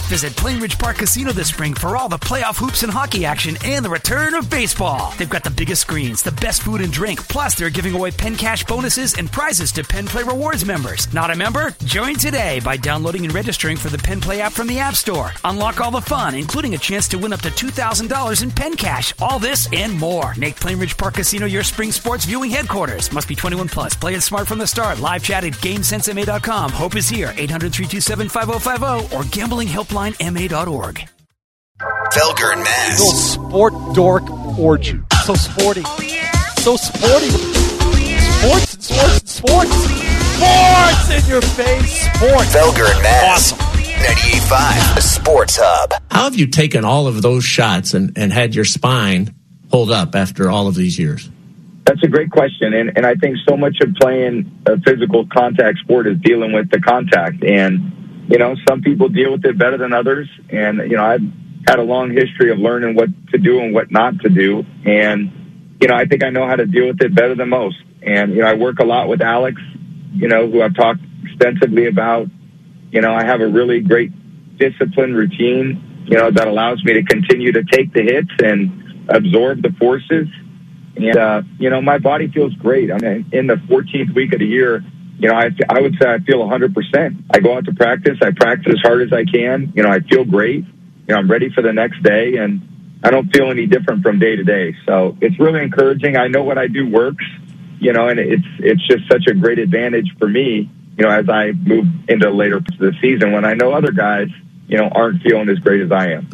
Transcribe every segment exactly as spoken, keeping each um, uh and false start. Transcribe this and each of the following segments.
Visit Plainridge Park Casino this spring for all the playoff hoops and hockey action and the return of baseball. They've got the biggest screens, the best food and drink, plus they're giving away Penn Cash bonuses and prizes to Penn Play Rewards members. Not a member? Join today by downloading and registering for the Penn Play app from the App Store. Unlock all the fun, including a chance to win up to two thousand dollars in Penn Cash. All this and more. Make Plainridge Park Casino your spring sports viewing headquarters. Must be twenty-one plus. Play it smart from the start. Live chat at game sense m a dot com. Hope is here. eight hundred, three two seven, five oh five oh or gambling helpline m a dot org. Felger and Mazz. Little sport dork orgy. So sporty. Oh, yeah? So sporty. Oh, yeah? Sports and sports and sports. Sports in your face. Sports. Felger and Mazz. Awesome. ninety-eight point five, the Sports Hub. How have you taken all of those shots and, and had your spine hold up after all of these years? That's a great question, and, and I think so much of playing a physical contact sport is dealing with the contact. And, you know, some people deal with it better than others, and, you know, I've had a long history of learning what to do and what not to do, and, you know, I think I know how to deal with it better than most. And, you know, I work a lot with Alex, you know, who I've talked extensively about. You know, I have a really great discipline routine, you know, that allows me to continue to take the hits and absorb the forces. And, uh, you know, my body feels great. I mean, in the fourteenth week of the year, you know, I, I would say I feel one hundred percent. I go out to practice. I practice as hard as I can. You know, I feel great. You know, I'm ready for the next day, and I don't feel any different from day to day. So it's really encouraging. I know what I do works, you know, and it's it's just such a great advantage for me, you know, as I move into later parts of the season when I know other guys, you know, aren't feeling as great as I am.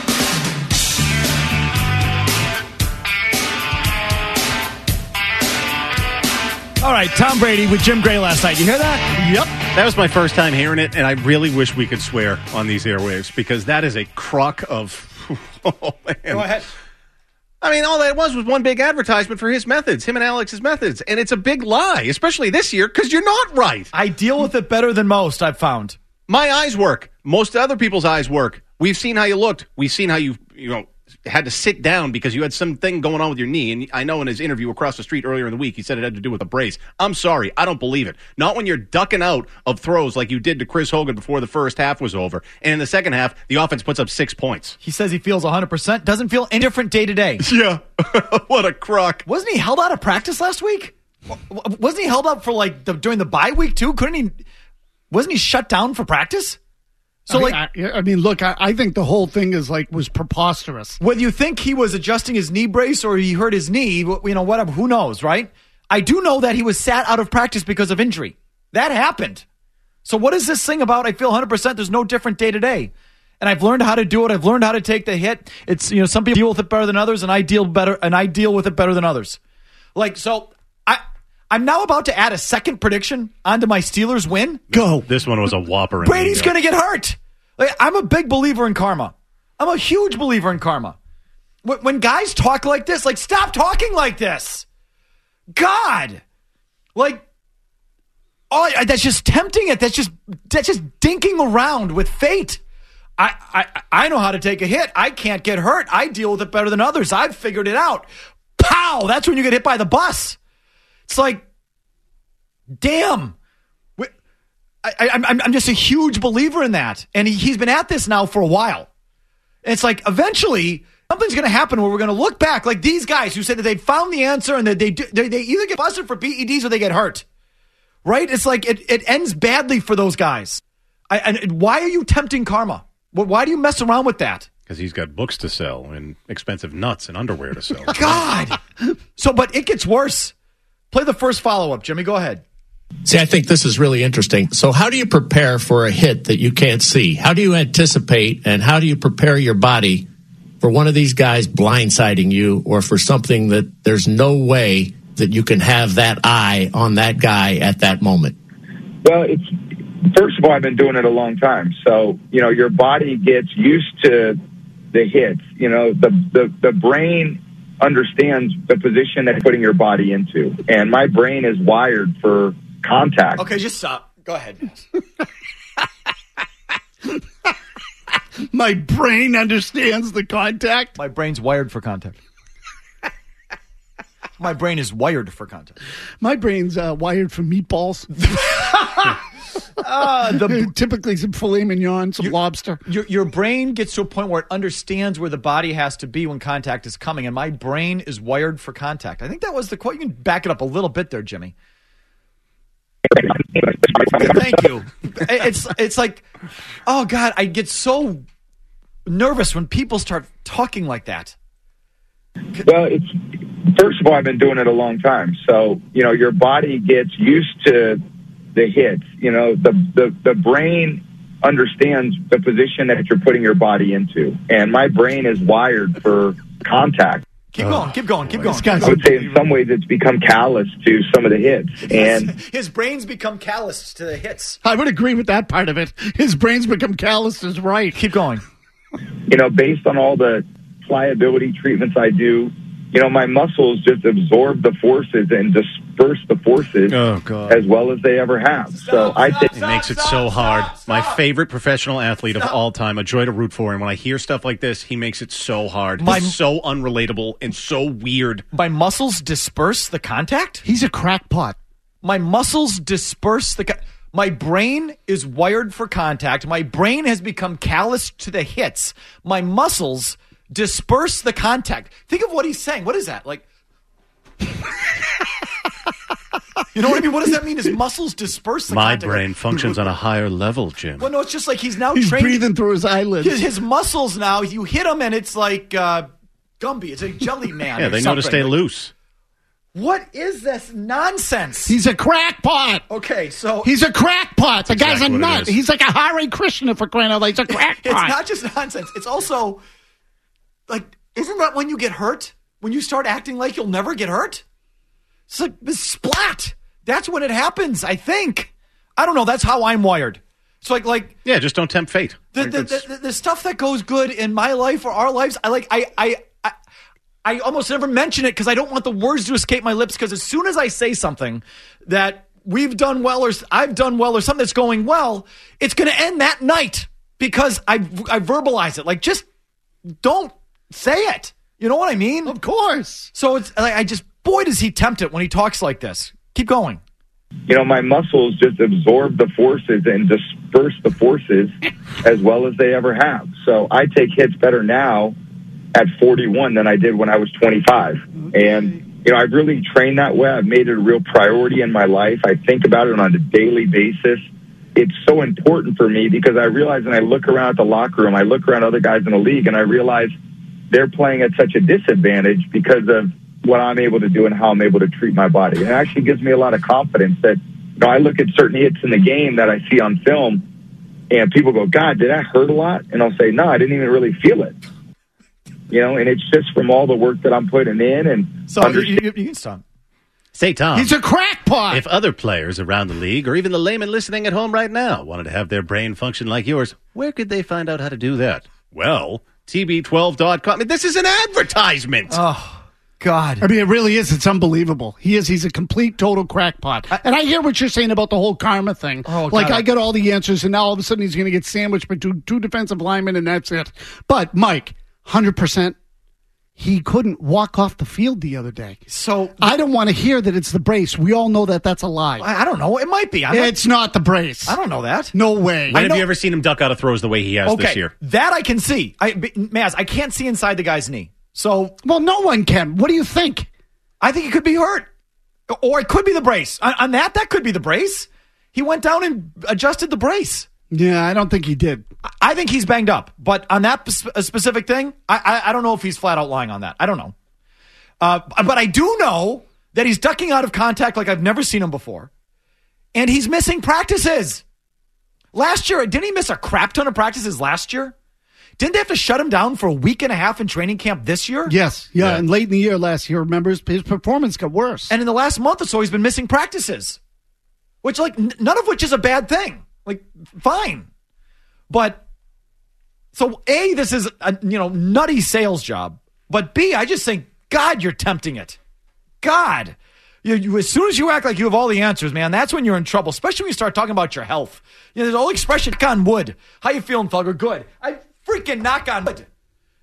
All right, Tom Brady with Jim Gray last night. You hear that? Yep. That was my first time hearing it, and I really wish we could swear on these airwaves because that is a crock of... Oh, man. Go ahead. I mean, all that was was one big advertisement for his methods, him and Alex's methods, and it's a big lie, especially this year, because you're not right. I deal with it better than most, I've found. My eyes work. Most other people's eyes work. We've seen how you looked. We've seen how you, you know, had to sit down because you had something going on with your knee. And I know in his interview across the street earlier in the week, he said it had to do with a brace. I'm sorry. I don't believe it. Not when you're ducking out of throws like you did to Chris Hogan before the first half was over. And in the second half, the offense puts up six points. He says he feels one hundred percent. Doesn't feel any different day to day. Yeah. What a crock. Wasn't he held out of practice last week? Wasn't he held up for like the, during the bye week too? Couldn't he? Wasn't he shut down for practice? So, I mean, like, I, I mean, look, I, I think the whole thing is like was preposterous. Whether you think he was adjusting his knee brace or he hurt his knee, you know, whatever, who knows, right? I do know that he was sat out of practice because of injury. That happened. So, what is this thing about? I feel one hundred percent. There's no different day to day, and I've learned how to do it. I've learned how to take the hit. It's, you know, some people deal with it better than others, and I deal better, and I deal with it better than others. Like, so I. I'm now about to add a second prediction onto my Steelers win. Go. This one was a whopper. Brady's going to get hurt. Like, I'm a big believer in karma. I'm a huge believer in karma. When, when guys talk like this, like, stop talking like this. God. Like, oh, that's just tempting it. That's just that's just dinking around with fate. I, I, I know how to take a hit. I can't get hurt. I deal with it better than others. I've figured it out. Pow! That's when you get hit by the bus. It's like, damn. I, I, I'm, I'm just a huge believer in that. And he, he's been at this now for a while. And it's like, eventually, something's going to happen where we're going to look back like these guys who said that they found the answer and that they, do, they they either get busted for P E Ds or they get hurt. Right? It's like, it, it ends badly for those guys. I, and why are you tempting karma? Why do you mess around with that? Because he's got books to sell and expensive nuts and underwear to sell. God. So, but it gets worse. Play the first follow-up, Jimmy. Go ahead. See, I think this is really interesting. So how do you prepare for a hit that you can't see? How do you anticipate and how do you prepare your body for one of these guys blindsiding you or for something that there's no way that you can have that eye on that guy at that moment? Well, it's first of all, I've been doing it a long time. So, you know, your body gets used to the hits. You know, the the, the brain understands the position that you're putting your body into. And my brain is wired for contact. Okay, just stop. Go ahead. My brain understands the contact. My brain's wired for contact. My brain is wired for contact. My brain's uh, wired for meatballs. uh, the, Typically some filet mignon, some your, lobster. Your, your brain gets to a point where it understands where the body has to be when contact is coming, and my brain is wired for contact. I think that was the quote. You can back it up a little bit there, Jimmy. Thank you. It's it's like, oh God, I get so nervous when people start talking like that. Well, it's first of all, I've been doing it a long time, so you know your body gets used to the hits. You know, the the the brain understands the position that you're putting your body into, and my brain is wired for contact. Keep going, keep going, keep going. I would say in some ways it's become callous to some of the hits. And his brain's become callous to the hits. I would agree with that part of it. His brain's become callous is right. Keep going. You know, based on all the pliability treatments I do, you know, my muscles just absorb the forces and disperse the forces oh, God. as well as they ever have. Stop, so I think it makes it so hard. Stop, stop. My favorite professional athlete stop. of all time, a joy to root for. And when I hear stuff like this, he makes it so hard. My, it's so unrelatable and so weird. My muscles disperse the contact? He's a crackpot. My muscles disperse the... Co- My brain is wired for contact. My brain has become callous to the hits. My muscles disperse the contact. Think of what he's saying. What is that? Like, you know what I mean? What does that mean? His muscles disperse the My contact. My brain functions on a higher level, Jim. Well, no, it's just like he's now he's trained. breathing through his eyelids. His, his muscles now, you hit him and it's like uh, Gumby. It's like Jelly Man. Yeah, they know to stay loose. What is this nonsense? He's a crackpot. Okay, so... He's a crackpot. The guy's exactly a nut. He's like a Hare Krishna for crying out loud. He's a crackpot. It's not just nonsense. It's also... Like, isn't that when you get hurt? When you start acting like you'll never get hurt? It's like this splat. That's when it happens, I think. I don't know. That's how I'm wired. It's like... like yeah, just don't tempt fate. The, like the, the, the, the stuff that goes good in my life or our lives, I like... I... I, I I almost never mention it because I don't want the words to escape my lips, because as soon as I say something that we've done well or I've done well or something that's going well, it's going to end that night because I I verbalize it. Like, just don't say it. You know what I mean? Of course. So it's like, I just, boy, does he tempt it when he talks like this. Keep going. You know, my muscles just absorb the forces and disperse the forces as well as they ever have. So I take hits better now at forty-one than I did when I was twenty-five. And, you know, I've really trained that way. I've made it a real priority in my life. I think about it on a daily basis. It's so important for me because I realize, and I look around at the locker room, I look around other guys in the league, and I realize they're playing at such a disadvantage because of what I'm able to do and how I'm able to treat my body. And it actually gives me a lot of confidence that, you know, I look at certain hits in the game that I see on film, and people go, God, did that hurt a lot? And I'll say, no, I didn't even really feel it. You know, and it's just from all the work that I'm putting in. And so you, you, you can stop. Say, Tom. He's a crackpot. If other players around the league, or even the layman listening at home right now, wanted to have their brain function like yours, where could they find out how to do that? Well, T B twelve dot com. I mean, this is an advertisement. Oh, God. I mean, it really is. It's unbelievable. He is. He's a complete, total crackpot. I, and I hear what you're saying about the whole karma thing. Oh, like, God. I got all the answers, and now all of a sudden he's going to get sandwiched by two, two defensive linemen, and that's it. But, Mike, one hundred percent. He couldn't walk off the field the other day. So I don't want to hear that it's the brace. We all know that that's a lie. I, I don't know. It might be. I'm it's not, not the brace. I don't know that. No way. When I have know, you ever seen him duck out of throws the way he has okay, this year? That I can see. I, Maz, I can't see inside the guy's knee. So, well, no one can. What do you think? I think he could be hurt. Or it could be the brace. On, on that, that could be the brace. He went down and adjusted the brace. Yeah, I don't think he did. I think he's banged up. But on that specific thing, I, I, I don't know if he's flat out lying on that. I don't know. Uh, but I do know that he's ducking out of contact like I've never seen him before. And he's missing practices. Last year, didn't he miss a crap ton of practices last year? Didn't they have to shut him down for a week and a half in training camp this year? Yes. Yeah, yeah. And late in the year last year, remember, his, his performance got worse. And in the last month or so, he's been missing practices. Which, like, n- none of which is a bad thing. Like, fine. But, so A, this is a, you know, nutty sales job. But B, I just think, God, you're tempting it. God. You, you, as soon as you act like you have all the answers, man, that's when you're in trouble, especially when you start talking about your health. You know, there's an old expression, knock on wood. How you feeling, Felger? Good. I freaking knock on wood.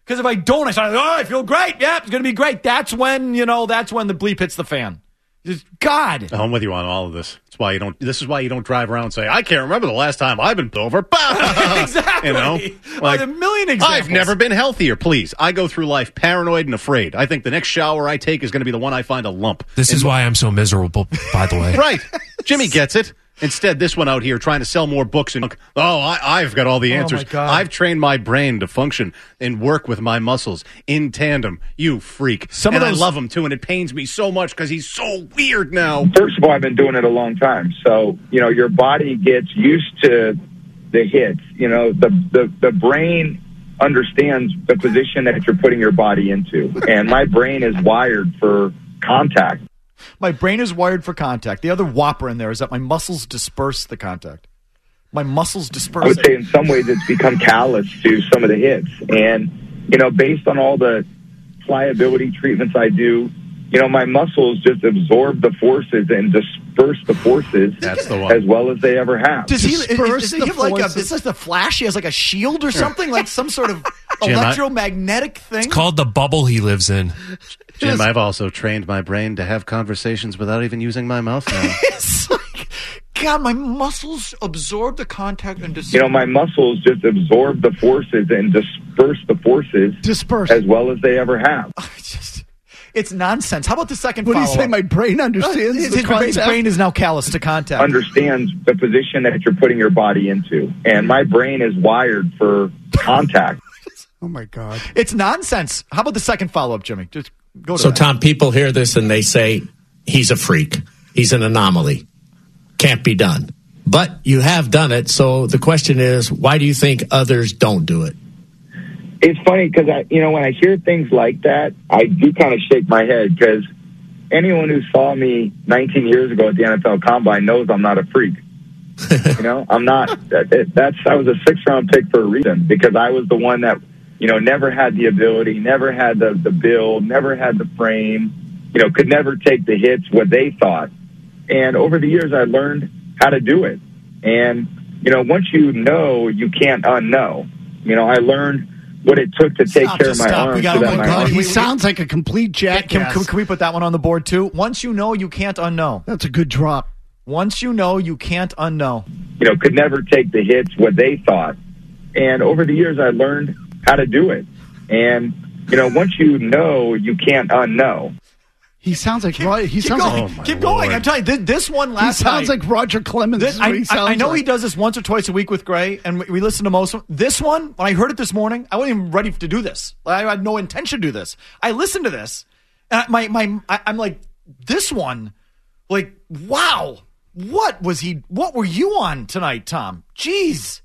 Because if I don't, I start, oh, I feel great. Yeah, it's going to be great. That's when, you know, that's when the bleep hits the fan. Just, God. I'm with you on all of this. That's why you don't. This is why you don't drive around and say, I can't remember the last time I've been pulled over. Exactly. You know? Like, a million examples. I've never been healthier, please. I go through life paranoid and afraid. I think the next shower I take is going to be the one I find a lump. This and, is why I'm so miserable, by the way. Right. Jimmy gets it. Instead, this one out here trying to sell more books and, oh, I, I've got all the answers. Oh my God. I've trained my brain to function and work with my muscles in tandem. You freak. Some and of those... I love him, too, and it pains me so much because he's so weird now. First of all, I've been doing it a long time. So, you know, your body gets used to the hits. You know, the, the, the brain understands the position that you're putting your body into. And my brain is wired for contact. My brain is wired for contact. The other whopper in there is that my muscles disperse the contact. My muscles disperse I would it. say in some ways it's become callous to some of the hits. And, you know, based on all the pliability treatments I do, you know, my muscles just absorb the forces and disperse the forces That's the one. as well as they ever have. Does he, is, Disperse does he the have like a, forces. is this the Flash? He has like a shield or something? Like some sort of Jim, I- electromagnetic thing? It's called the bubble he lives in. Jim, I've also trained my brain to have conversations without even using my mouth now. It's like, God, my muscles absorb the contact and disperse. You know, my muscles just absorb the forces and disperse the forces Disperse. as well as they ever have. It's just, it's nonsense. How about the second What do you follow-up? say? My brain understands his, the his, his concept? brain is now callous to contact. Understands the position that you're putting your body into. And my brain is wired for contact. Oh, my God. It's nonsense. How about the second follow-up, Jimmy? Just go to So, that. Tom, people hear this and they say, he's a freak. He's an anomaly. Can't be done. But you have done it. So the question is, why do you think others don't do it? It's funny because, I, you know, when I hear things like that, I do kind of shake my head because anyone who saw me nineteen years ago at the N F L Combine knows I'm not a freak. You know, I'm not. That, that's I was a six-round pick for a reason because I was the one that, you know, never had the ability, never had the, the build, never had the frame, you know, could never take the hits what they thought. And over the years, I learned how to do it. And, you know, once you know, you can't unknow. You know, I learned what it took to take Stop, care of just my stop. We arms. gotta So that move my on. arms He we- sounds like a complete Can, jackass. can, can we put that one on the board, too? Once you know, you can't unknow. That's a good drop. Once you know, you can't unknow. you know, could never take the hits what they thought. And over the years, I learned how to do it. And, you know, once you know, you can't unknow. He sounds like Ro- he Keep sounds going. like Oh, my Keep going. Lord. I'm telling you, this, this one he last sounds night. like Roger Clemens. This, is what I, he I, sounds I know like. he does this once or twice a week with Gray, and we, we listen to most of them. This one, when I heard it this morning, I wasn't even ready to do this. I had no intention to do this. I listened to this, and I, my my I, I'm like, this one, like, wow, what was he? What were you on tonight, Tom? Jeez,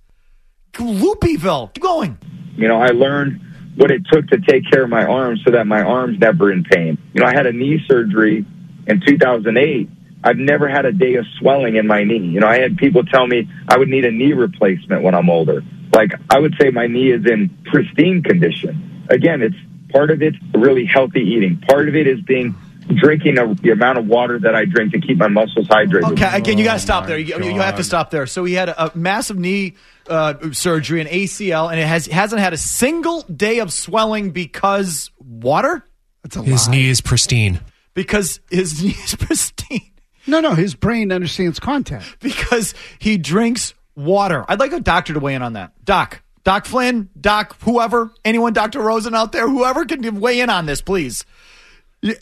Loopyville. Keep going. You know, I learned what it took to take care of my arms so that my arms never in pain. You know, I had a knee surgery in two thousand eight. I've never had a day of swelling in my knee. You know, I had people tell me I would need a knee replacement when I'm older. Like, I would say my knee is in pristine condition. Again, it's part of it's really healthy eating. Part of it is being drinking a, the amount of water that I drink to keep my muscles hydrated. Okay, again, you got to stop my there. You, you you have to God. stop there. So he had a, a massive knee uh, surgery, an A C L, and it has hasn't had a single day of swelling because water. That's a His lie. knee is pristine. Because his knee is pristine. No, no, his brain understands contact. Because he drinks water. I'd like a doctor to weigh in on that. Doc, Doc Flynn, Doc, whoever, anyone, Doctor Rosen out there, whoever can weigh in on this, please. Y-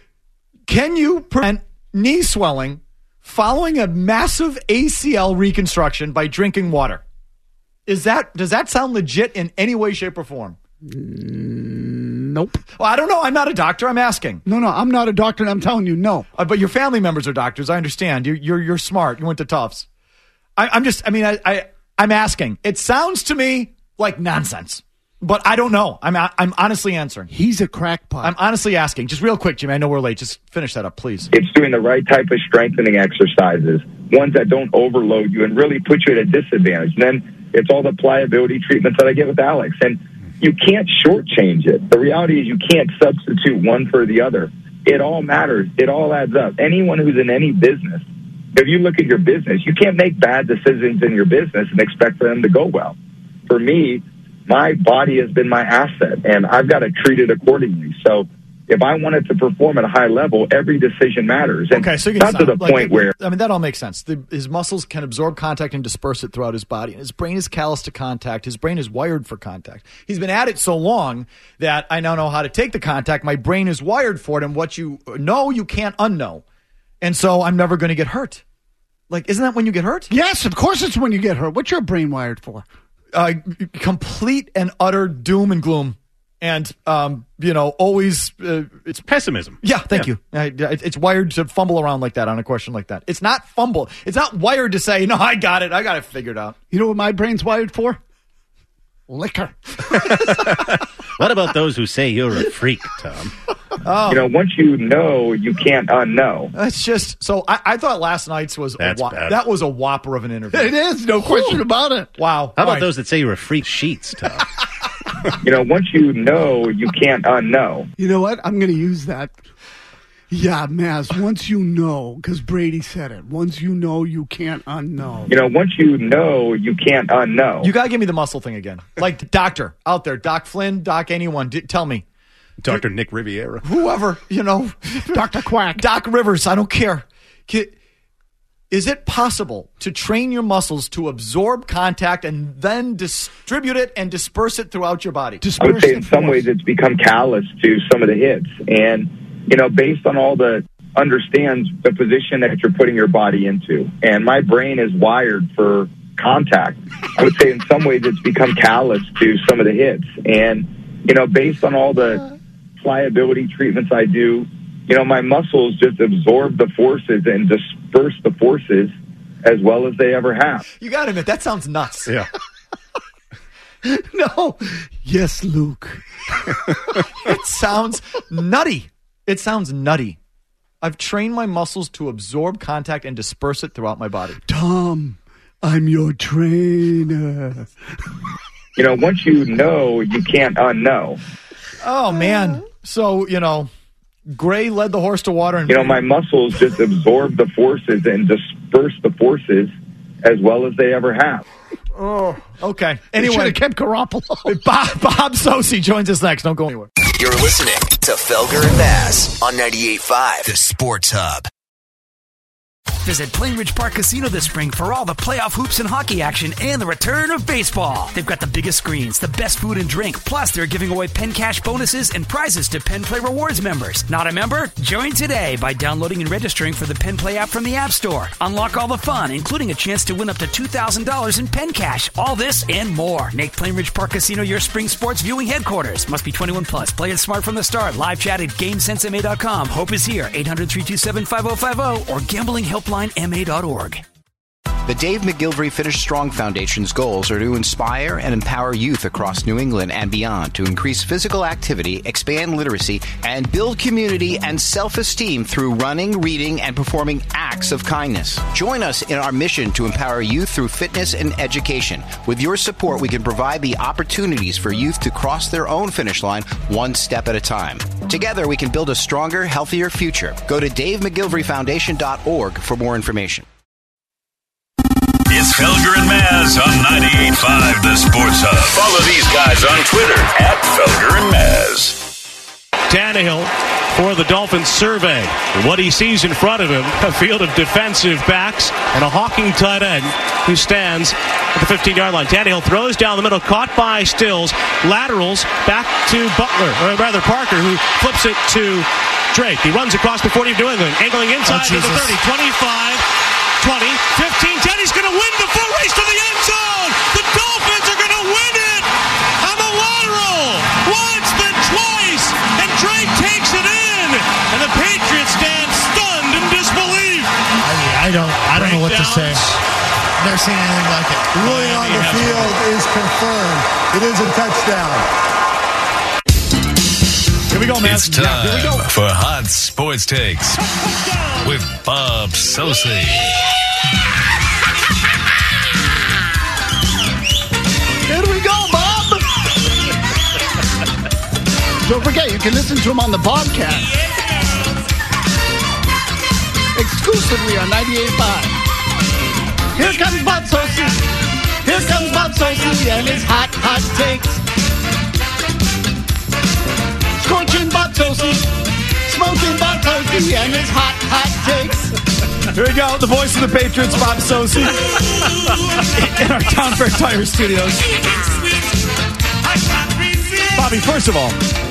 Can you prevent knee swelling following a massive A C L reconstruction by drinking water? Is that does that sound legit in any way, shape, or form? Nope. Well, I don't know. I'm not a doctor. I'm asking. No, no, I'm not a doctor, and I'm telling you, no. Uh, but your family members are doctors. I understand. You're you're, you're smart. You went to Tufts. I, I'm just. I mean, I, I I'm asking. It sounds to me like nonsense, but I don't know. I'm I'm honestly answering. He's a crackpot. I'm honestly asking. Just real quick, Jimmy. I know we're late. Just finish that up, please. It's doing the right type of strengthening exercises, ones that don't overload you and really put you at a disadvantage. And then it's all the pliability treatments that I get with Alex. And you can't shortchange it. The reality is you can't substitute one for the other. It all matters. It all adds up. Anyone who's in any business, if you look at your business, you can't make bad decisions in your business and expect for them to go well. For me, my body has been my asset, and I've got to treat it accordingly. So if I wanted to perform at a high level, every decision matters. And okay, so you not to the like, point where... I mean, that all makes sense. The, his muscles can absorb contact and disperse it throughout his body. His brain is callous to contact. His brain is wired for contact. He's been at it so long that I now know how to take the contact. My brain is wired for it, and what you know, you can't unknow. And so I'm never going to get hurt. Like, isn't that when you get hurt? Yes, of course it's when you get hurt. What's your brain wired for? Uh, complete and utter doom and gloom. And, um, you know, always... Uh, it's pessimism. Yeah, thank yeah. you. I, it's wired to fumble around like that on a question like that. It's not fumble. It's not wired to say, no, I got it. I got it figured out. You know what my brain's wired for? Liquor. What about those who say you're a freak, Tom? Oh. You know, once you know, you can't unknow. That's just... So I, I thought last night's was... That's a whop, bad. That was a whopper of an interview. It is, no question about it. Wow. How about right. those that say you're a freak sheets, Tom? You know, once you know, you can't unknow. You know what? I'm going to use that. Yeah, Maz, once you know, because Brady said it, once you know, you can't unknow. You know, once you know, you can't unknow. You got to give me the muscle thing again. Like, doctor out there, Doc Flynn, Doc anyone, d- tell me. Doctor Nick Riviera. Whoever, you know. Doctor Quack. Doc Rivers, I don't care. Is it possible to train your muscles to absorb contact and then distribute it and disperse it throughout your body? I would say in some ways it's become callous to some of the hits. And, you know, based on all the understands the position that you're putting your body into. And my brain is wired for contact. I would say in some ways it's become callous to some of the hits. And, you know, based on all the pliability treatments I do, you know, my muscles just absorb the forces and disperse the forces as well as they ever have. You got to admit, that sounds nuts. Yeah. No. Yes, Luke. It sounds nutty. It sounds nutty. I've trained my muscles to absorb contact and disperse it throughout my body. Tom, I'm your trainer. You know, once you know, you can't unknow. Oh, man. So, you know, Gray led the horse to water. And you know, my muscles just absorb the forces and disperse the forces as well as they ever have. Oh, okay. Anyway, should have kept Garoppolo. Bob, Bob Sosi joins us next. Don't go anywhere. You're listening to Felger and Bass on ninety-eight point five, the Sports Hub. Visit Plainridge Park Casino this spring for all the playoff hoops and hockey action and the return of baseball. They've got the biggest screens, the best food and drink, plus they're giving away Penn Cash bonuses and prizes to Penn Play Rewards members. Not a member? Join today by downloading and registering for the Penn Play app from the App Store. Unlock all the fun, including a chance to win up to two thousand dollars in Penn Cash. All this and more. Make Plainridge Park Casino your spring sports viewing headquarters. Must be twenty-one plus. Play it smart from the start. Live chat at game sense m a dot com. Hope is here. eight hundred, three two seven, five oh five oh or gambling helpline m a dot org. The Dave McGilvery Finish Strong Foundation's goals are to inspire and empower youth across New England and beyond to increase physical activity, expand literacy, and build community and self-esteem through running, reading, and performing acts of kindness. Join us in our mission to empower youth through fitness and education. With your support, we can provide the opportunities for youth to cross their own finish line one step at a time. Together, we can build a stronger, healthier future. Go to dave mcgilvery foundation dot org for more information. It's Felger and Maz on ninety-eight point five, the Sports Hub. Follow these guys on Twitter at Felger and Maz. Tannehill for the Dolphins survey. What he sees in front of him, a field of defensive backs and a hawking tight end who stands at the fifteen-yard line. Tannehill throws down the middle, caught by Stills, laterals back to Butler, or rather Parker, who flips it to Drake. He runs across the forty of New England, angling inside Oh, to the thirty, twenty-five, twenty, fifteen, ten. He's going to win the full race to the end zone. The Dolphins are going to win it on the lateral. Once, then twice. And Drake takes it in. And the Patriots stand stunned in disbelief. I, I don't I don't know what to say. Never seen anything like it. Ruling on the field is confirmed. It is a touchdown. Here we go, man. It's time yeah, here we go. for Hot Sports Takes with Bob Sosi. Here we go, Bob. Don't forget, you can listen to him on the podcast. Exclusively on ninety-eight point five. Here comes Bob Sosi. Here comes Bob Sosi and his hot, hot takes. and his hot, hot takes. Here we go. The voice of the Patriots, Bob Socci, in our Town Fair Tire Studios. Bobby, first of all,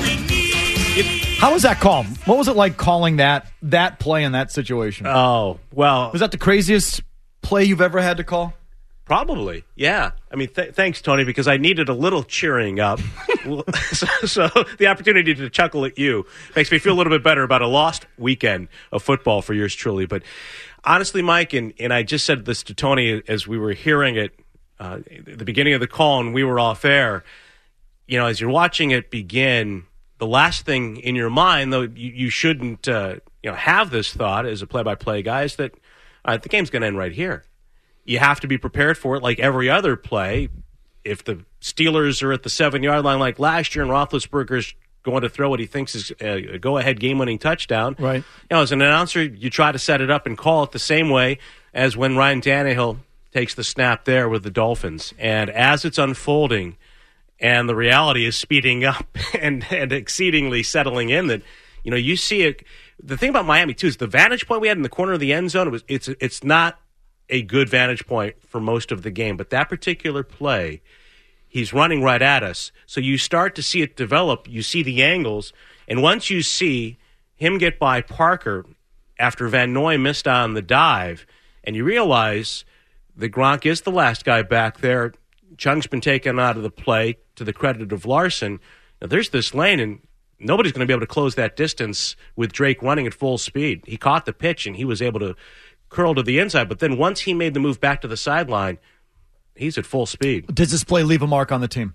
how was that call? What was it like calling that that play in that situation? Oh, well. Was that the craziest play you've ever had to call? Probably, yeah. I mean, th- thanks, Tony, because I needed a little cheering up. so, so the opportunity to chuckle at you makes me feel a little bit better about a lost weekend of football for yours truly. But honestly, Mike, and, and I just said this to Tony as we were hearing it uh, at the beginning of the call and we were off air, you know, as you're watching it begin, the last thing in your mind, though you, you shouldn't uh, you know, have this thought as a play-by-play guy, is that uh, the game's going to end right here. You have to be prepared for it like every other play. If the Steelers are at the seven-yard line like last year and Roethlisberger's going to throw what he thinks is a go-ahead game-winning touchdown, right? You know, as an announcer, you try to set it up and call it the same way as when Ryan Tannehill takes the snap there with the Dolphins. And as it's unfolding and the reality is speeding up and, and exceedingly settling in, that, you know, you see it. The thing about Miami, too, is the vantage point we had in the corner of the end zone, it was, it's it's not a good vantage point for most of the game. But that particular play, he's running right at us. So you start to see it develop. You see the angles. And once you see him get by Parker after Van Noy missed on the dive, and you realize that Gronk is the last guy back there, Chung's been taken out of the play to the credit of Larson. Now, there's this lane, and nobody's going to be able to close that distance with Drake running at full speed. He caught the pitch, and he was able to curl to the inside, but then once he made the move back to the sideline, he's at full speed. Does this play leave a mark on the team?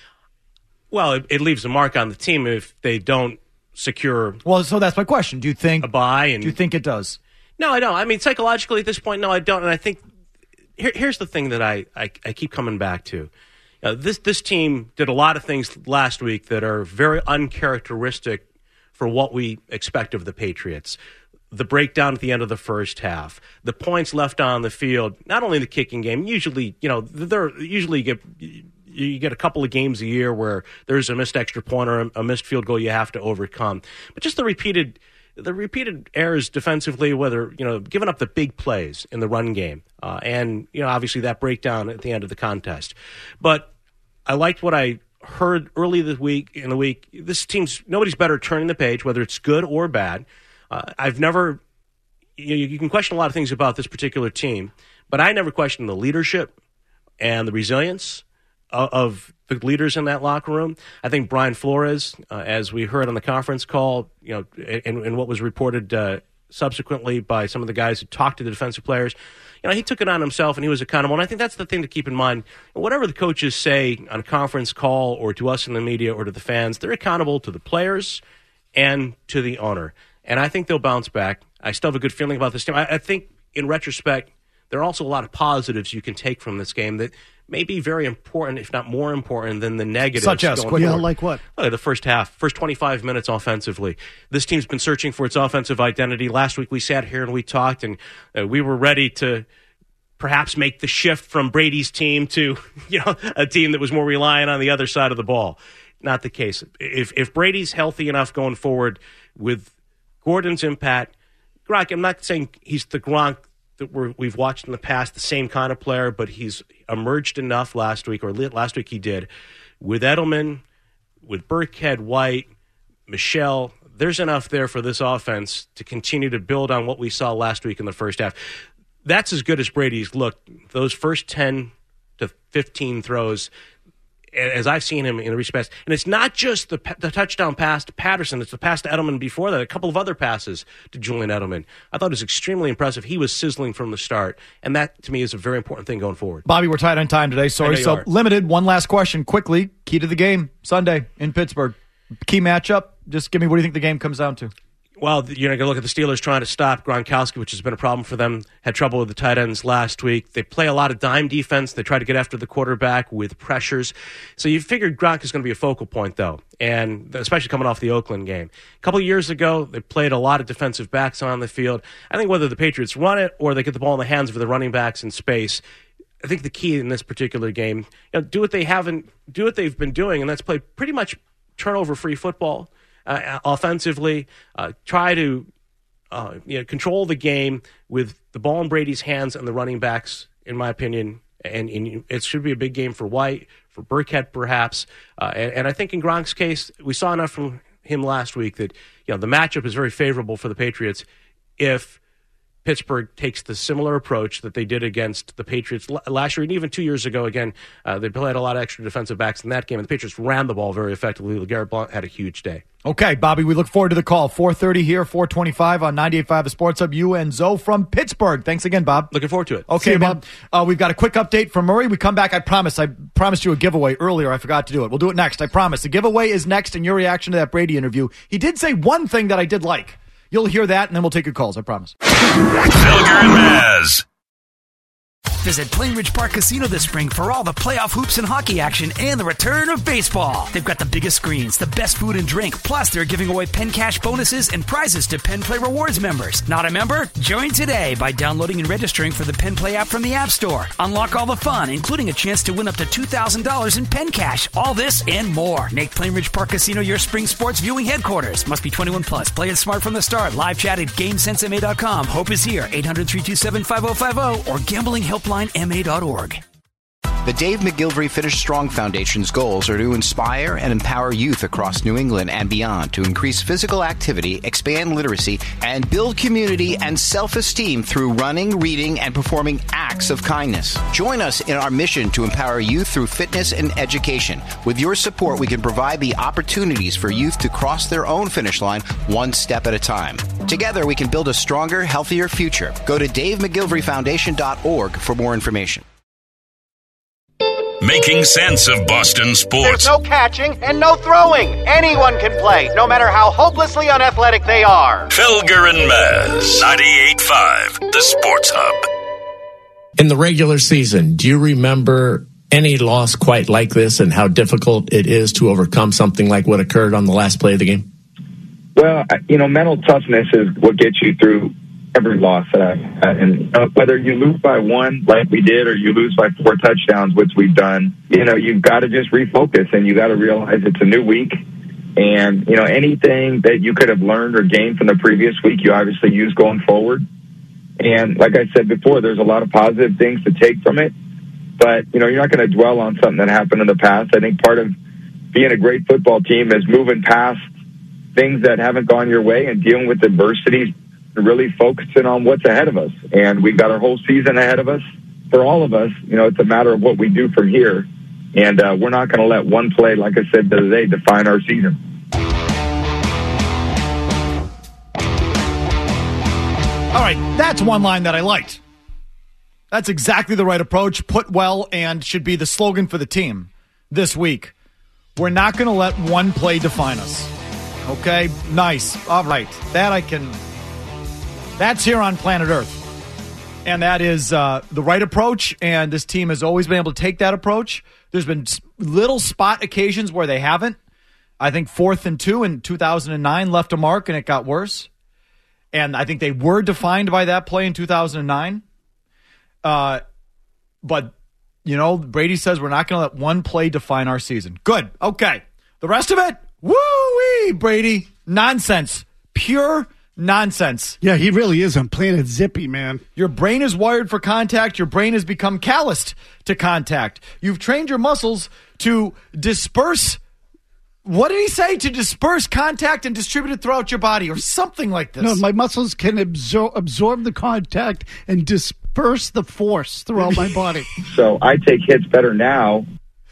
Well, it, it leaves a mark on the team if they don't secure. Well, so that's my question. Do you think a bye? And do you think it does? No, I don't. I mean, psychologically at this point, no, I don't. And I think here, here's the thing that I, I, I keep coming back to. Uh, this this team did a lot of things last week that are very uncharacteristic for what we expect of the Patriots. The breakdown at the end of the first half, the points left on the field, not only the kicking game, usually, you know, there usually you get you get a couple of games a year where there's a missed extra point or a missed field goal you have to overcome. But just the repeated the repeated errors defensively, whether, you know, giving up the big plays in the run game, uh, and, you know, obviously that breakdown at the end of the contest. But I liked what I heard early this week in the week. This team's nobody's better at turning the page, whether it's good or bad. Uh, I've never, you, you can question a lot of things about this particular team, but I never questioned the leadership and the resilience of, of the leaders in that locker room. I think Brian Flores, uh, as we heard on the conference call, you know, and, and what was reported uh, subsequently by some of the guys who talked to the defensive players, you know, he took it on himself and he was accountable. And I think that's the thing to keep in mind. Whatever the coaches say on a conference call or to us in the media or to the fans, they're accountable to the players and to the owner. And I think they'll bounce back. I still have a good feeling about this team. I, I think, in retrospect, there are also a lot of positives you can take from this game that may be very important, if not more important, than the negatives. Such as, yeah, forward. Like what? Oh, the first half, first twenty-five minutes offensively. This team's been searching for its offensive identity. Last week we sat here and we talked, and uh, we were ready to perhaps make the shift from Brady's team to, you know, a team that was more reliant on the other side of the ball. Not the case. If if Brady's healthy enough going forward with Gordon's impact, Gronk, I'm not saying he's the Gronk that we're, we've watched in the past, the same kind of player, but he's emerged enough last week, or last week he did, with Edelman, with Burkhead, White, Michelle. There's enough there for this offense to continue to build on what we saw last week in the first half. That's as good as Brady's looked. Those first ten to fifteen throws, as I've seen him in the respect, and it's not just the, the touchdown pass to Patterson, it's the pass to Edelman before that, a couple of other passes to Julian Edelman. I thought it was extremely impressive. He was sizzling from the start, and that, to me, is a very important thing going forward. Bobby, we're tight on time today. Sorry, so are. limited. One last question, quickly. Key to the game, Sunday in Pittsburgh. Key matchup. Just give me, what do you think the game comes down to? Well, you're going to look at the Steelers trying to stop Gronkowski, which has been a problem for them. Had trouble with the tight ends last week. They play a lot of dime defense. They try to get after the quarterback with pressures. So you figured Gronk is going to be a focal point, though, and especially coming off the Oakland game. A couple of years ago, they played a lot of defensive backs on the field. I think whether the Patriots run it or they get the ball in the hands of the running backs in space, I think the key in this particular game, you know, do what they haven't, do what they've been doing, and that's play pretty much turnover-free football. Uh, offensively, uh, try to uh, you know, control the game with the ball in Brady's hands and the running backs, in my opinion. And, and it should be a big game for White, for Burkhead perhaps. Uh, and, and I think in Gronk's case, we saw enough from him last week that you know the matchup is very favorable for the Patriots if Pittsburgh takes the similar approach that they did against the Patriots last year and even two years ago. Again, uh, they played a lot of extra defensive backs in that game, and the Patriots ran the ball very effectively. LeGarrette Blount had a huge day. Okay, Bobby, we look forward to the call. four thirty here, four twenty-five on ninety-eight point five The Sports Hub. You and Zoe from Pittsburgh. Thanks again, Bob. Looking forward to it. Okay, you, Bob. Uh, we've got a quick update from Murray. We come back. I promise. I promised you a giveaway earlier. I forgot to do it. We'll do it next. I promise. The giveaway is next, and your reaction to that Brady interview. He did say one thing that I did like. You'll hear that, and then we'll take your calls. I promise. Felger and Maz. Visit Plainridge Park Casino this spring for all the playoff hoops and hockey action and the return of baseball. They've got the biggest screens, the best food and drink, plus they're giving away Penn Cash bonuses and prizes to Penn Play Rewards members. Not a member? Join today by downloading and registering for the Penn Play app from the App Store. Unlock all the fun, including a chance to win up to two thousand dollars in Penn Cash. All this and more. Make Plainridge Park Casino your spring sports viewing headquarters. Must be twenty-one plus. Play it smart from the start. Live chat at game sense m a dot com. Hope is here. eight hundred, three two seven, five oh five oh or gambling helpline m a dot org. The Dave McGilvery Finish Strong Foundation's goals are to inspire and empower youth across New England and beyond to increase physical activity, expand literacy, and build community and self-esteem through running, reading, and performing acts of kindness. Join us in our mission to empower youth through fitness and education. With your support, we can provide the opportunities for youth to cross their own finish line one step at a time. Together, we can build a stronger, healthier future. Go to dave mcgilvery foundation dot org for more information. Making sense of Boston sports. There's no catching and no throwing. Anyone can play, no matter how hopelessly unathletic they are. Felger and Maz, ninety-eight point five, The Sports Hub. In the regular season, do you remember any loss quite like this and how difficult it is to overcome something like what occurred on the last play of the game? Well, you know, mental toughness is what gets you through every loss that I've had. And uh, whether you lose by one like we did or you lose by four touchdowns, which we've done, you know, you've got to just refocus and you got to realize it's a new week. And, you know, anything that you could have learned or gained from the previous week, you obviously use going forward. And like I said before, there's a lot of positive things to take from it. But, you know, you're not going to dwell on something that happened in the past. I think part of being a great football team is moving past things that haven't gone your way and dealing with adversities, really focusing on what's ahead of us. And we've got our whole season ahead of us. For all of us, you know, it's a matter of what we do from here. And uh, we're not going to let one play, like I said the other day, define our season. All right, that's one line that I liked. That's exactly the right approach. Put well and should be the slogan for the team this week. We're not going to let one play define us. Okay, nice. All right, that I can... That's here on planet Earth. And that is uh, the right approach, and this team has always been able to take that approach. There's been little spot occasions where they haven't. I think fourth and two in two thousand nine left a mark, and it got worse. And I think they were defined by that play in two thousand nine. Uh, but, you know, Brady says we're not going to let one play define our season. Good. Okay. The rest of it, woo-wee, Brady. Nonsense. Pure nonsense. Yeah, he really is on Planet Zippy, man. Your brain is wired for contact. Your brain has become calloused to contact. You've trained your muscles to disperse. What did he say? To disperse contact and distribute it throughout your body or something like this. No, my muscles can absor- absorb the contact and disperse the force throughout my body. So I take hits better now.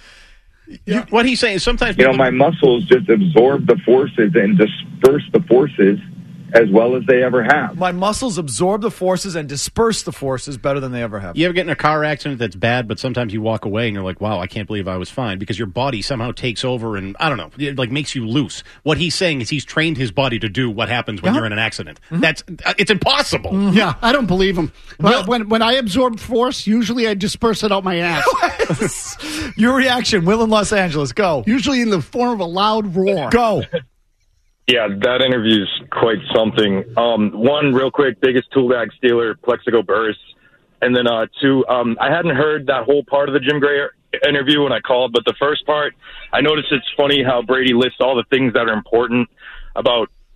Yeah. What he's saying is sometimes you know, my muscles just absorb the forces and disperse the forces as well as they ever have. My muscles absorb the forces and disperse the forces better than they ever have. You ever get in a car accident that's bad, but sometimes you walk away and you're like, wow, I can't believe I was fine, because your body somehow takes over and, I don't know, it like makes you loose. What he's saying is he's trained his body to do what happens when Yeah. you're in an accident. Mhm. That's It's impossible. Mm-hmm. Yeah, I don't believe him. Well, when, when I absorb force, usually I disperse it out my ass. Your reaction, Will in Los Angeles, go. Usually in the form of a loud roar. Go. Yeah, that interview's quite something. Um, one, real quick, biggest tool bag stealer, Plexico Burris. And then uh, two, um, I hadn't heard that whole part of the Jim Gray interview when I called, but the first part, I noticed it's funny how Brady lists all the things that are important about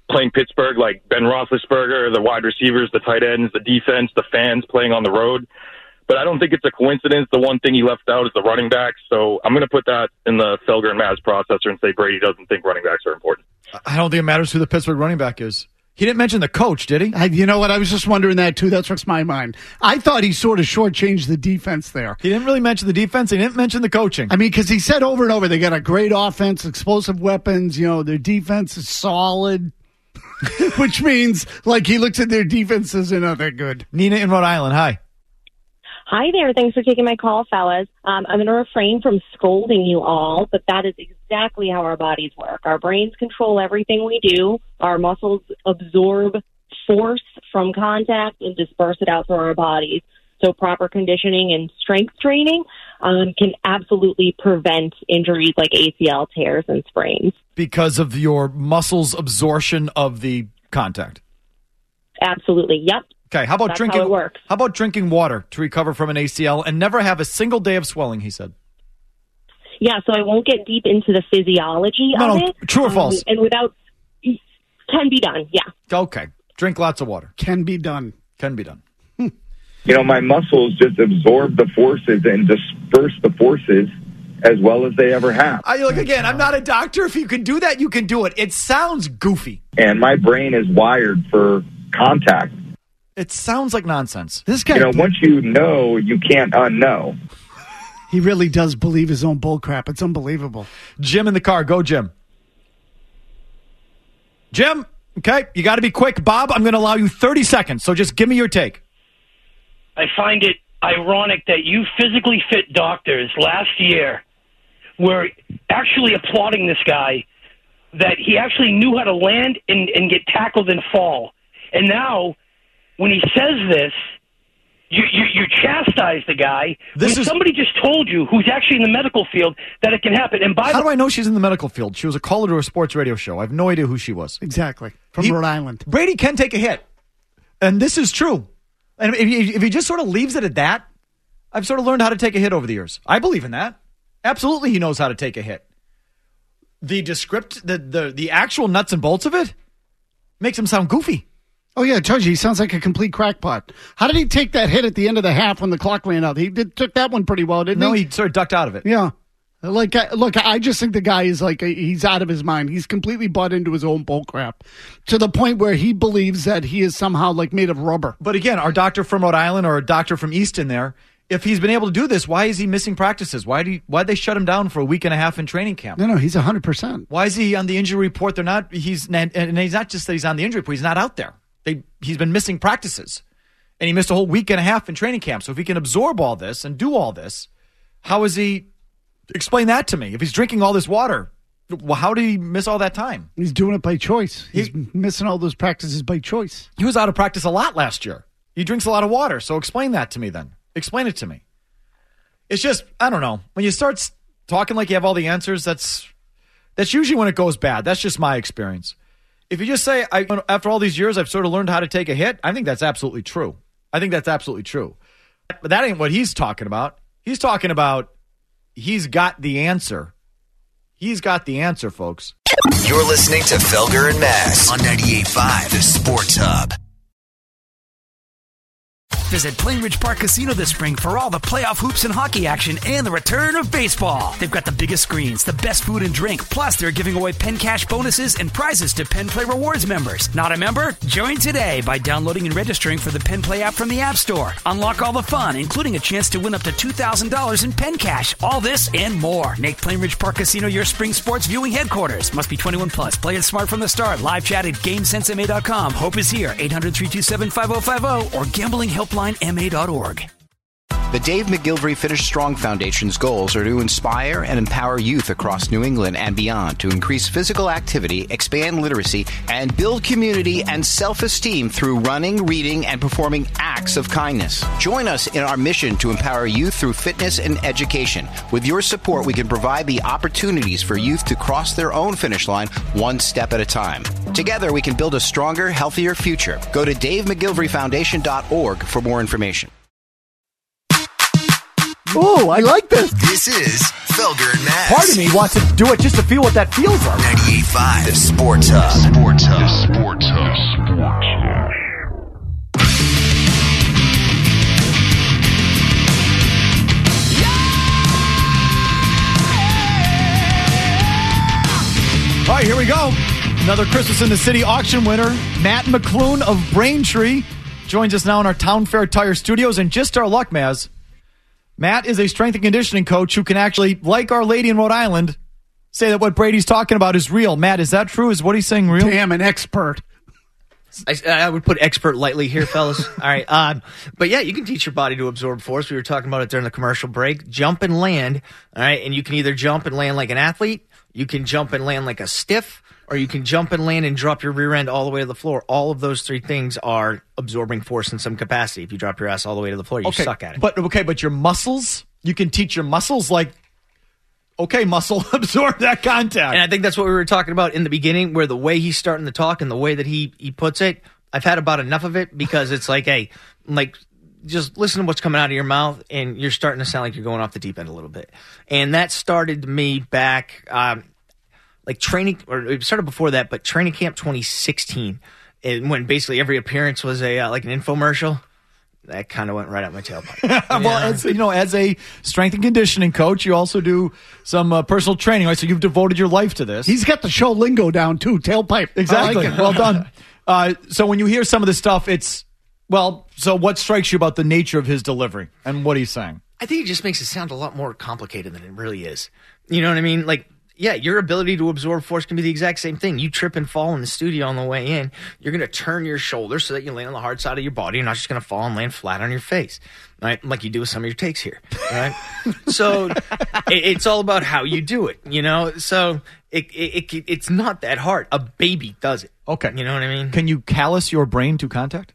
playing Pittsburgh, like Ben Roethlisberger, the wide receivers, the tight ends, the defense, the fans playing on the road. But I don't think it's a coincidence. The one thing he left out is the running backs. So I'm going to put that in the Felger and Maz processor and say Brady doesn't think running backs are important. I don't think it matters who the Pittsburgh running back is. He didn't mention the coach, did he? I, you know what? I was just wondering that, too. That's what's my mind. I thought he sort of shortchanged the defense there. He didn't really mention the defense. He didn't mention the coaching. I mean, because he said over and over, they got a great offense, explosive weapons. You know, their defense is solid, which means, like, he looks at their defenses and, oh, they're good. Nina in Rhode Island, hi. Hi there. Thanks for taking my call, fellas. Um, I'm going to refrain from scolding you all, but that is exactly how our bodies work. Our brains control everything we do. Our muscles absorb force from contact and disperse it out through our bodies. So proper conditioning and strength training um, can absolutely prevent injuries like A C L tears and sprains. Because of your muscles' absorption of the contact. Absolutely. Yep. Okay, how about That's drinking? How it works. How about drinking water to recover from an A C L and never have a single day of swelling? He said. Yeah, so I won't get deep into the physiology no, of no, it. True or false? Um, and without, can be done. Yeah. Okay, drink lots of water. Can be done. Can be done. You know, my muscles just absorb the forces and disperse the forces as well as they ever have. I look again. I'm not a doctor. If you can do that, you can do it. It sounds goofy, and my brain is wired for contact. It sounds like nonsense. This guy, you know, once you know, you can't unknow. He really does believe his own bullcrap. It's unbelievable. Jim in the car. Go, Jim. Jim, okay, you got to be quick. Bob, I'm going to allow you thirty seconds, so just give me your take. I find it ironic that you physically fit doctors last year were actually applauding this guy, that he actually knew how to land and, and get tackled and fall. And now, when he says this, you, you, you chastise the guy this when is, somebody just told you, who's actually in the medical field, that it can happen. And by How the, do I know she's in the medical field? She was a caller to a sports radio show. I have no idea who she was. Exactly. From he, Rhode Island. Brady can take a hit. And this is true. And if he, if he just sort of leaves it at that, I've sort of learned how to take a hit over the years. I believe in that. Absolutely he knows how to take a hit. The descript, the, the, the actual nuts and bolts of it makes him sound goofy. Oh, yeah, I told you, he sounds like a complete crackpot. How did he take that hit at the end of the half when the clock ran out? He did, took that one pretty well, didn't no, he? No, he sort of ducked out of it. Yeah. Like, I, look, I just think the guy is like, a, he's out of his mind. He's completely bought into his own bullcrap to the point where he believes that he is somehow like made of rubber. But again, our doctor from Rhode Island or a doctor from Easton there, if he's been able to do this, why is he missing practices? Why do why'd they shut him down for a week and a half in training camp? No, no, he's one hundred percent. Why is he on the injury report? They're not, he's, and he's not just that he's on the injury report, he's not out there. They, he's been missing practices. And he missed a whole week and a half in training camp. So if he can absorb all this and do all this, how is he, explain that to me. If he's drinking all this water, well, how did he miss all that time? He's doing it by choice. He's he, missing all those practices by choice. He was out of practice a lot last year. He drinks a lot of water. So explain that to me then. Explain it to me. It's just, I don't know. When you start talking like you have all the answers, that's that's usually when it goes bad. That's just my experience. If you just say, I, after all these years, I've sort of learned how to take a hit, I think that's absolutely true. I think that's absolutely true. But that ain't what he's talking about. He's talking about he's got the answer. He's got the answer, folks. You're listening to Felger and Maz on ninety-eight point five, The Sports Hub. Visit Plainridge Park Casino this spring for all the playoff hoops and hockey action and the return of baseball. They've got the biggest screens, the best food and drink, plus they're giving away Penn Cash bonuses and prizes to Penn Play Rewards members. Not a member? Join today by downloading and registering for the Penn Play app from the App Store. Unlock all the fun, including a chance to win up to two thousand dollars in Penn Cash. All this and more. Make Plainridge Park Casino your spring sports viewing headquarters. Must be twenty-one plus. Play it smart from the start. Live chat at game sense m a dot com. Hope is here. eight hundred, three two seven, five oh five oh or gambling helpline m a dot org. The Dave McGilvery Finish Strong Foundation's goals are to inspire and empower youth across New England and beyond to increase physical activity, expand literacy, and build community and self-esteem through running, reading, and performing acts of kindness. Join us in our mission to empower youth through fitness and education. With your support, we can provide the opportunities for youth to cross their own finish line one step at a time. Together, we can build a stronger, healthier future. Go to dave mcgilvery foundation dot org for more information. Ooh, I like this. This is Felger and Mazz. Part of me wants to do it just to feel what that feels like. ninety-eight point five, the Sports Hub. Sports Hub. The Sports Hub. Sports Hub. All right, here we go. Another Christmas in the City auction winner, Matt McClune of Braintree, joins us now in our Town Fair Tire Studios. And just our luck, Maz, Matt is a strength and conditioning coach who can actually, like Our Lady in Rhode Island, say that what Brady's talking about is real. Matt, is that true? Is what he's saying real? Damn, an expert. I, I would put expert lightly here, fellas. All right. Um, but yeah, you can teach your body to absorb force. We were talking about it during the commercial break. Jump and land. All right. And you can either jump and land like an athlete, you can jump and land like a stiff, or you can jump and land and drop your rear end all the way to the floor. All of those three things are absorbing force in some capacity. If you drop your ass all the way to the floor, you okay, suck at it. But okay, but your muscles, you can teach your muscles like, okay, muscle, absorb that contact. And I think that's what we were talking about in the beginning, where the way he's starting to talk and the way that he, he puts it, I've had about enough of it, because it's like, hey, like, just listen to what's coming out of your mouth, and you're starting to sound like you're going off the deep end a little bit. And that started me back, um, like training, or it started before that, but training camp twenty sixteen, and when basically every appearance was a uh, like an infomercial. That kind of went right out my tailpipe. Well, Yeah. as you know, as a strength and conditioning coach, you also do some uh, personal training, right? So you've devoted your life to this. He's got the show lingo down, too. Tailpipe. Exactly. I like it. Well done. Uh, so when you hear some of this stuff, it's, well, so what strikes you about the nature of his delivery and what he's saying? I think it just makes it sound a lot more complicated than it really is. You know what I mean? Like, yeah, your ability to absorb force can be the exact same thing. You trip and fall in the studio on the way in. You're going to turn your shoulder so that you land on the hard side of your body. You're not just going to fall and land flat on your face, right? Like you do with some of your takes here, right? So it, it's all about how you do it, you know? So it, it, it it's not that hard. A baby does it. Okay. You know what I mean? Can you callous your brain to contact?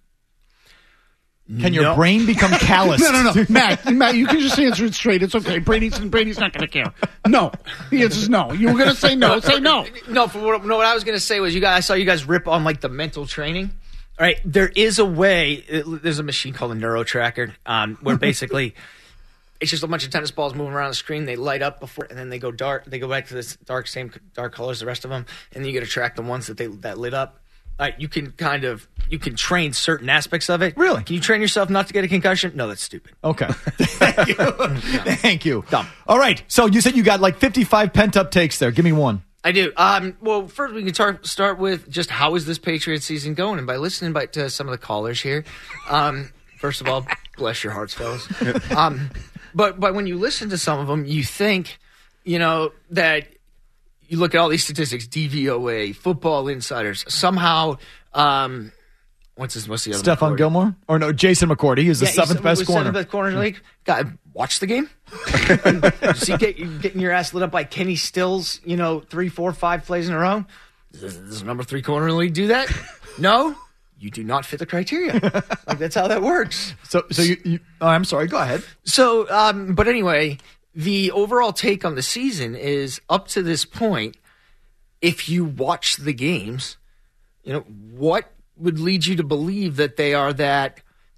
Can your No. brain become callous? No, no, no. Matt, Matt, you can just answer it straight. It's okay. Brady's, Brady's not going to care. No. The answer's no. You were going to say no. Say no. No, for what, no, what I was going to say was you guys, I saw you guys rip on like the mental training. All right, there is a way. It, there's a machine called a Neuro Tracker, um, where basically it's just a bunch of tennis balls moving around the screen. They light up before, and then they go dark. They go back to this dark, same dark colors, the rest of them, and then you get to track the ones that they that lit up. All right, you can kind of you can train certain aspects of it. Really? Can you train yourself not to get a concussion? No, that's stupid. Okay. Thank you. Thank you. Dumb. All right. So you said you got like fifty-five pent-up takes there. Give me one. I do. Um, well, first we can tar- start with just how is this Patriots season going? And by listening by, to some of the callers here, um, first of all, bless your hearts, fellas. Um, but but when you listen to some of them, you think, you know, that you look at all these statistics, D V O A, Football Insiders, somehow, um, what's his, what's the other Stephon McCourty? Gilmore? Or no, Jason McCourty. He's the Yeah, seventh he's best was corner. Seventh best corner in the league. Guy, watch the game. See, get, getting your ass lit up by Kenny Stills, you know, three, four, five plays in a row. Does, does a number three corner in the league do that? No, you do not fit the criteria. Like, that's how that works. So, so you, you oh, I'm sorry. Go ahead. So, um, but anyway, the overall take on the season is up to this point. If you watch the games, you know, what would lead you to believe that they are that?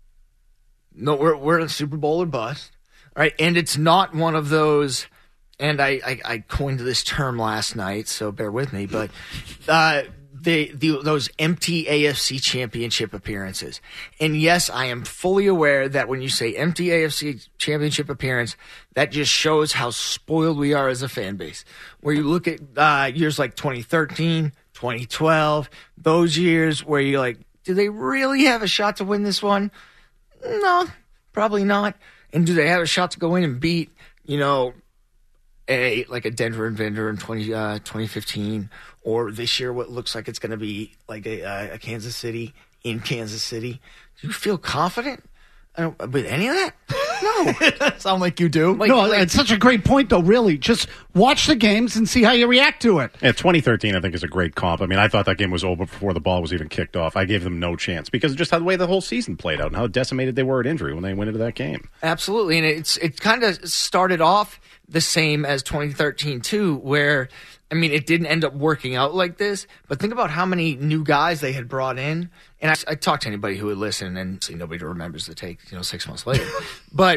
No, we're we're in a Super Bowl or bust, right? And it's not one of those. And I, I, I coined this term last night, so bear with me. But uh, the, the those empty A F C Championship appearances. And yes, I am fully aware that when you say empty A F C Championship appearance, that just shows how spoiled we are as a fan base. Where you look at uh, years like twenty thirteen, twenty twelve, those years where you're like, do they really have a shot to win this one? No, probably not. And do they have a shot to go in and beat, you know, a like a Denver and Vendor in twenty, uh, twenty fifteen, or this year what looks like it's going to be like a, uh, a Kansas City in Kansas City? Do you feel confident I don't, with any of that? No. Sound like you do. Like, no, like- it's such a great point, though, really. Just watch the games and see how you react to it. Yeah, twenty thirteen, I think, is a great comp. I mean, I thought that game was over before the ball was even kicked off. I gave them no chance because of just how the way the whole season played out and how decimated they were at injury when they went into that game. Absolutely, and it's it kind of started off the same as twenty thirteen too, where I mean it didn't end up working out like this. But think about how many new guys they had brought in, and I, I talked to anybody who would listen, and see nobody remembers the take, you know, six months later. But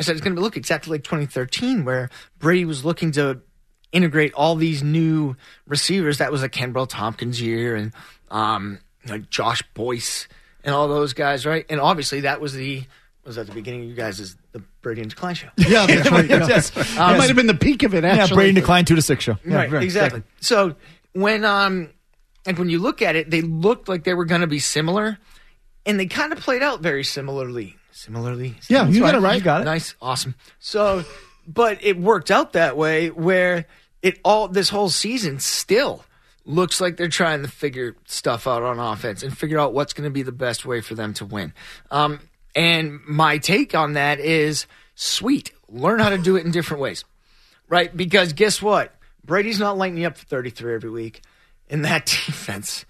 I said it's going to look exactly like twenty thirteen, where Brady was looking to integrate all these new receivers. That was a Kenbrell Tompkins year, and um, you know, Josh Boyce and all those guys, right? And obviously that was the was at the beginning of you guys' the Brady and Decline show. Yeah, that's right. Yeah. Yes. Um, It might have been the peak of it, actually. Yeah, Brady and Decline two to six show. Yeah, right, exactly. So when um, and when you look at it, they looked like they were going to be similar, and they kind of played out very similarly. Similarly, Yeah, you got it right. You got it. Nice, awesome. So, but it worked out that way where it all this whole season still looks like they're trying to figure stuff out on offense and figure out what's going to be the best way for them to win. Um, and my take on that is sweet. Learn how to do it in different ways, right? Because guess what? Brady's not lighting you up for thirty-three every week, and that defense.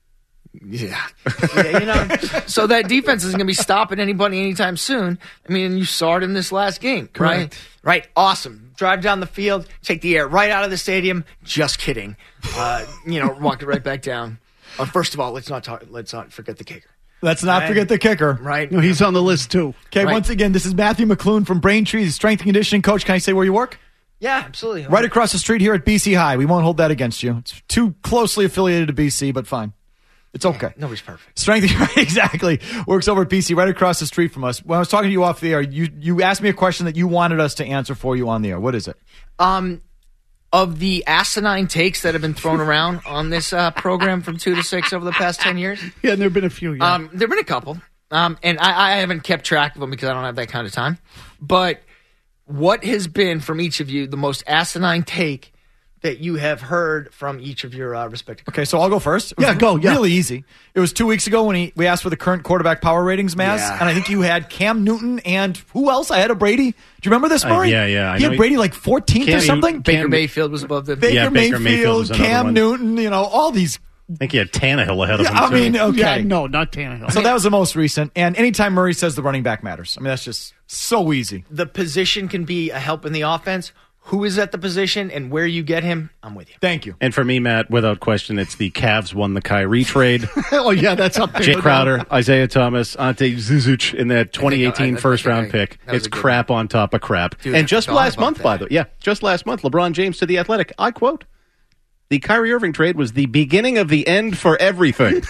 Yeah. yeah, you know. So that defense isn't going to be stopping anybody anytime soon. I mean, you saw it in this last game, right? Correct. Right. Awesome. Drive down the field, take the air right out of the stadium. Just kidding. Uh, you know, walk it right back down. Uh, first of all, let's not talk. Let's not forget the kicker. Let's not Right. forget the kicker. Right. No, he's on the list, too. Okay, Right. once again, this is Matthew McClune from Braintree, the strength and conditioning coach. Can I say where you work? Yeah, absolutely. Right across the street here at B C High. We won't hold that against you. It's too closely affiliated to B C, but fine. It's okay. Nobody's perfect. Strength, right, exactly. Works over at B C, right across the street from us. When I was talking to you off the air, you, you asked me a question that you wanted us to answer for you on the air. What is it? Um, of the asinine takes that have been thrown around on this uh, program from two to six over the past ten years. Yeah, there have been a few. Yeah. Um, there have been a couple. Um, and I, I haven't kept track of them because I don't have that kind of time. But what has been from each of you the most asinine take that you have heard from each of your uh, respective? Okay, so I'll go first. It was Yeah, go, yeah. Really easy. It was two weeks ago when he, we asked for the current quarterback power ratings, Maz, Yeah. and I think you had Cam Newton and who else? I had a Brady. Do you remember this, Uh, Murray? yeah, yeah, I He know had he- Brady like fourteenth or Cam- something. Baker Cam- Mayfield was above the Baker, Yeah, Baker Mayfield, Mayfield was another Cam one. Newton, you know, all these. I think he had Tannehill ahead of him. I too. mean, okay. Yeah, no, not Tannehill. So that was the most recent. And anytime Murray says the running back matters, I mean, that's just so easy. The position can be a help in the offense. Who is at the position and where you get him, I'm with you. Thank you. And for me, Matt, without question, it's the Cavs won the Kyrie trade. Oh, yeah, that's up there. Jay Crowder, Isaiah Thomas, Ante Zizic in that twenty eighteen I- I- first I- round I- pick. that was It's a good crap on top of crap. Dude, I and just forgot last about month, by that. the way, yeah, just last month, LeBron James to The Athletic, I quote, the Kyrie Irving trade was the beginning of the end for everything.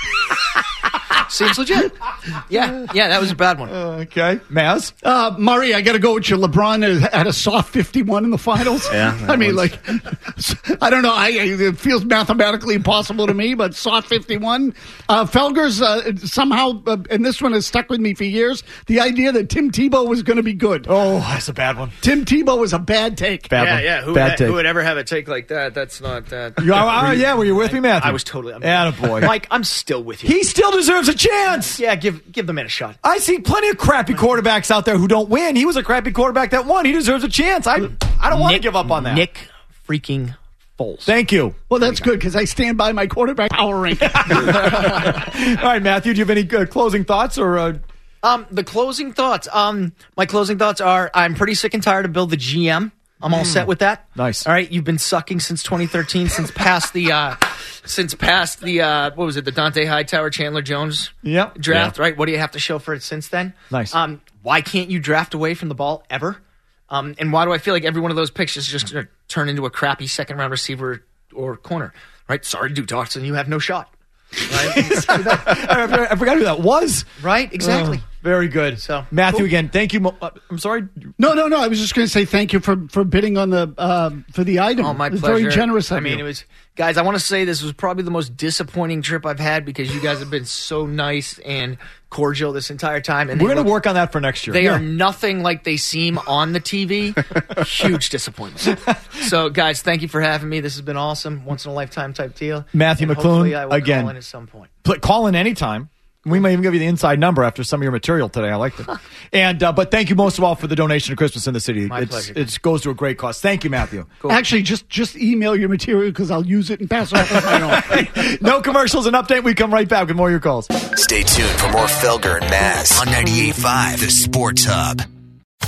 Seems legit. Yeah, yeah, that was a bad one. Okay. Maz? Uh, Murray, I got to go with you. LeBron had a soft fifty-one in the finals. Yeah, I that mean, one's- like, I don't know. I, it feels mathematically impossible to me, but soft fifty-one. Uh, Felgers, uh, somehow, uh, and this one has stuck with me for years, the idea that Tim Tebow was going to be good. Oh, that's a bad one. Tim Tebow was a bad take. Bad yeah, one. yeah. Who, Bad would, take. who would ever have a take like that? That's not that. You are- yeah, were you with me, Matthew? I was totally. I'm, Attaboy. Mike, I'm still with you. He still deserves a chance. yeah, give give the man a shot. I see plenty of crappy quarterbacks out there who don't win. He was a crappy quarterback that won. He deserves a chance. I I don't want to Nick- give up on that. Nick freaking Foles. Thank you. Well, that's good because I stand by my quarterback power ranking. All right, Matthew, do you have any uh, closing thoughts or? Uh... Um, the closing thoughts. Um, my closing thoughts are: I'm pretty sick and tired of Bill the G M. I'm all set with that. Nice. All right, you've been sucking since twenty thirteen, since past the, uh, since past the, uh, what was it, the Dante Hightower Chandler Jones Yep. draft, Yeah. right? What do you have to show for it since then? Nice. Um, why can't you draft away from the ball ever? Um, and why do I feel like every one of those picks is just going to turn into a crappy second round receiver or corner? Right? Sorry, Duke Dawson, you have no shot. Right? I, I forgot who that was. Right? Exactly. Oh, very good. So Matthew, cool. again, thank you. Mo- uh, I'm sorry. no, no, no. I was just going to say thank you for, for bidding on the uh, for the item. Oh, my It was pleasure. very generous of I mean, you. it was, guys, I want to say this was probably the most disappointing trip I've had because you guys have been so nice and cordial this entire time. And We're they going to look- work on that for next year. They Yeah. are nothing like they seem on the T V. Huge disappointment. So, guys, thank you for having me. This has been awesome. Once in a lifetime type deal. Matthew And McClune, hopefully I will again. call in at some point. Pl- call in anytime. We may even give you the inside number after some of your material today. I liked it. and uh, but thank you most of all for the donation to Christmas in the City. My it's, pleasure. It goes to a great cause. Thank you, Matthew. Actually, just just email your material because I'll use it and pass it off as my own. No commercials and update. We come right back with more of your calls. Stay tuned for more Felger and Maz on ninety-eight point five, The Sports Hub.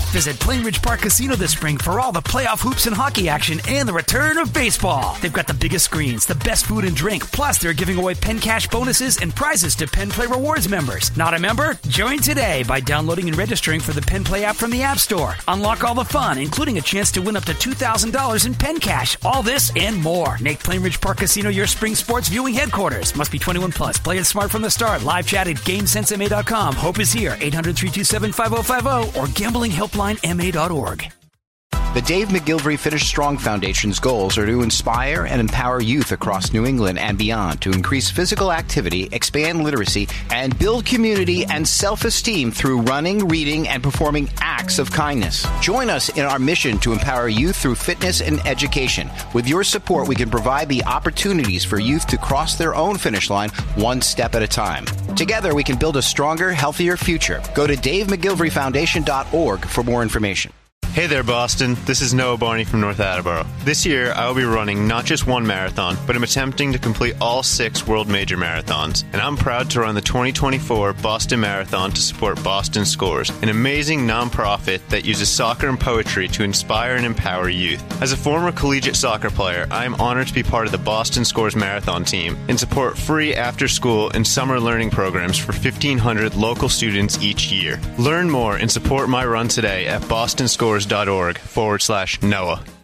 Visit Plainridge Park Casino this spring for all the playoff hoops and hockey action and the return of baseball. They've got the biggest screens, the best food and drink, plus they're giving away Penn Cash bonuses and prizes to Penn Play Rewards members. Not a member? Join today by downloading and registering for the Penn Play app from the App Store. Unlock all the fun, including a chance to win up to two thousand dollars in Penn Cash. All this and more. Make Plainridge Park Casino your spring sports viewing headquarters. Must be twenty-one plus. Play it smart from the start. Live chat at game sense m a dot com. Hope is here. eight hundred, three two seven, five oh five oh or gambling helpline m a dot org. The Dave McGilvery Finish Strong Foundation's goals are to inspire and empower youth across New England and beyond to increase physical activity, expand literacy, and build community and self-esteem through running, reading, and performing acts of kindness. Join us in our mission to empower youth through fitness and education. With your support, we can provide the opportunities for youth to cross their own finish line one step at a time. Together, we can build a stronger, healthier future. Go to dave mcgilvery foundation dot org for more information. Hey there, Boston. This is Noah Barney from North Attleboro. This year, I will be running not just one marathon, but I'm attempting to complete all six World Major Marathons. And I'm proud to run the twenty twenty-four Boston Marathon to support Boston Scores, an amazing nonprofit that uses soccer and poetry to inspire and empower youth. As a former collegiate soccer player, I am honored to be part of the Boston Scores Marathon team and support free after-school and summer learning programs for fifteen hundred local students each year. Learn more and support my run today at bostonscores.org forward slash Noah.